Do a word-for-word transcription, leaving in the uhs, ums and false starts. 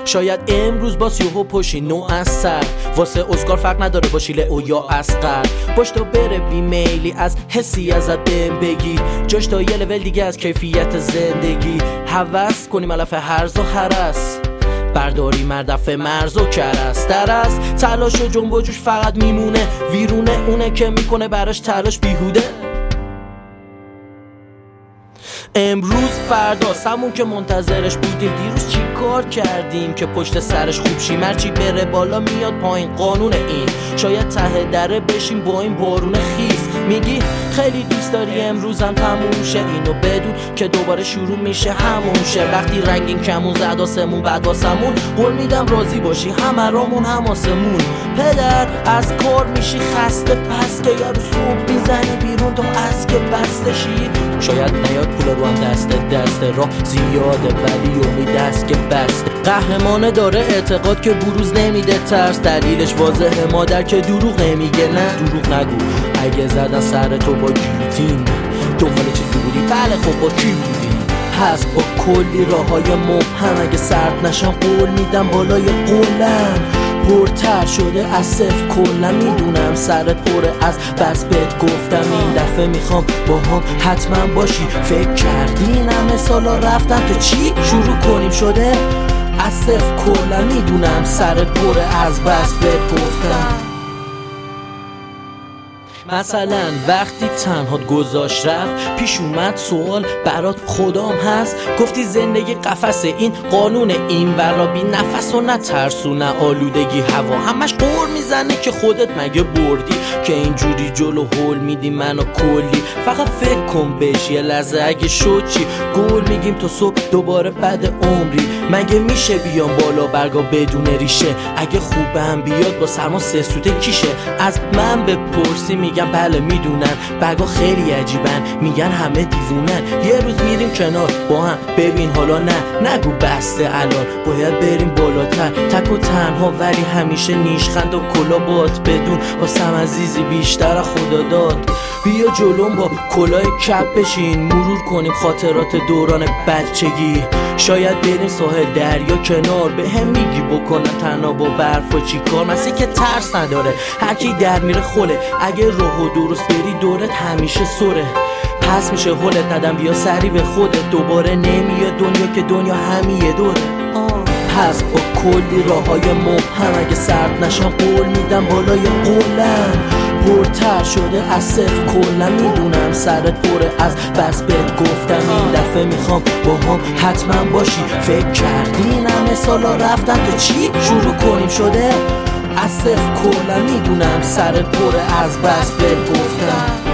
شاید امروز باز یهو پشی نو از سر واسه اسکار فرق نداره باشی لئو یا اصغر. باش تا بره بیمیلی از حسی ازت بهم بگی، جاش تا یه لول دیگه از کیفیت زندگی. هوس کنیم علف هرز و هرس، برداری مردف مرز و کرس. درست تلاش و جنب و جوش فقط میمونه، ویرونه اونه که میکنه براش تلاش بیهوده. امروز فرداست همون که منتظرش بودیم. دیروز چی کار کردیم که پشت سرش خوب شیم؟ هرچی بره بالا میاد پایین، قانون این. شاید ته دره بشیم با این بارون خیس. میگی خیلی دوست داری امروزم تموم شه، اینو بدون که دوباره شروع میشه همون شه. وقتی رنگین کمون زد آسمون بعد واسمون، قول میدم راضی باشی همه رامون هم آسمون. پدر از کار میشی خسته، پس که یارو صبح میزنی بیرون تا از که بسته شی. شاید نیاد پول رو هم دست دست راه زیاده، ولی امید است که بسته. قهرمانه داره اعتقاد که بروز نمیده ترس، دلیلش واضحه مادر که دروغ نمیگه. نه دروغ نگو، اگه زدن سر تو با گیلوتین دنبال چیزی بودی، بله خب با کی بودی؟ هست با کلی راه های مبهم، اگه سرد نشم قول میدم بالای قولم پرتر شده از صفر کلا. میدونم سرت پره از بس بهت گفتم این دفعه میخوام با هم حتما باشی. فکر کردی این همه سالا رفتم که چی شروع کنیم شده از صفر کلا. میدونم سرت پره از بس بهت گفتم. مثلا وقتی تنهات گذاشت رفت، پیش اومد سوال برات خدام هست؟ گفتی زندگی قفسه، این قانون این ورا بی نفس و نه ترس و نه آلودگی هوا. همش قور میزنه که خودت مگه بردی که اینجوری جلو هول میدی منو کلی. فقط فکر کن بهش یه لحظه اگه شد چی. گول میگیم تو صبح دوباره بعد عمری. مگه میشه بیام بالا برگا بدون ریشه؟ اگه خوبم بیاد با سرما سه سوته کیشه؟ از من بپرسی میگم بله میدونن، برگا خیلی عجیبن میگن همه دیوونن. یه روز میریم کنار با هم ببین حالا نه نگو بسته الان باید بریم بالاتر. تک و تنها ولی همیشه نیشخند و کلا بات بدون واسم عزیزی بیشتر خدا داد. بیا جلوم با کلاه کپ بشین، مرور کنیم خاطرات دوران بچگی. شاید بریم ساحل دریا کنار، به هم میگی بکنم تنها با برف و چی کار. مثل که ترس نداره هرکی در میره خله، اگه راه و درست بری دورت همیشه سره. پس میشه هولت ندم بیا سری به خودت، دوباره نمیاد دنیا که دنیا همیه دوره. پس با کلی راه های مبهم، اگه سرد نشم قول میدم بالای قولم پرتر شده از صفر کلا. میدونم سرت پره از بس بهت گفتم این دفعه میخوام با هم حتما باشی. فکر کردی این همه سالا رفتم که چی شروع کنیم شده از صفر کلا. میدونم سرت پره از بس بهت گفتم